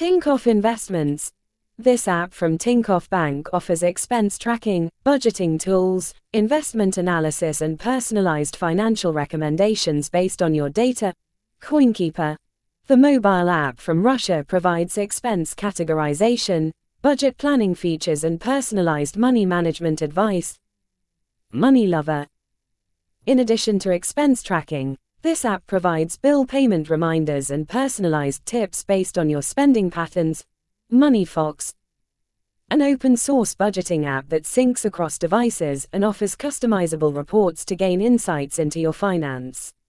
Tinkoff Investments. This app from Tinkoff Bank offers expense tracking, budgeting tools, investment analysis and personalized financial recommendations based on your data. CoinKeeper. The mobile app from Russia provides expense categorization, budget planning features and personalized money management advice. MoneyLover. In addition to expense tracking, this app provides bill payment reminders and personalized tips based on your spending patterns. MoneyFox. An open-source budgeting app that syncs across devices and offers customizable reports to gain insights into your finance.